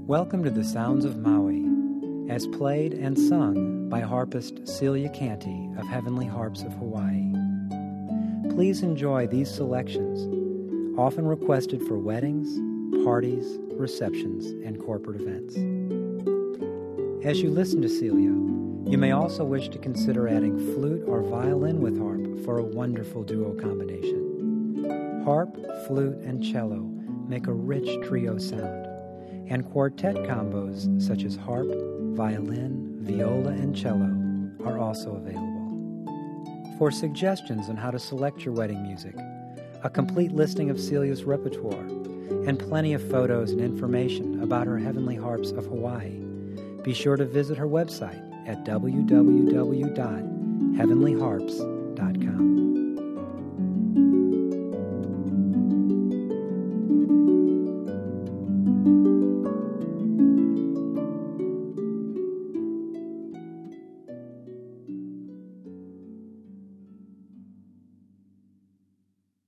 Welcome to the Sounds of Maui, as played and sung by harpist Celia Canty of Heavenly Harps of Hawaii. Please enjoy these selections, often requested for weddings, parties, receptions, and corporate events. As you listen to Celia, you may also wish to consider adding flute or violin with harp for a wonderful duo combination. Harp, flute, and cello make a rich trio sound, and quartet combos such as harp, violin, viola, and cello are also available. For suggestions on how to select your wedding music, a complete listing of Celia's repertoire, and plenty of photos and information about her Heavenly Harps of Hawaii, be sure to visit her website at www.heavenlyharps.com.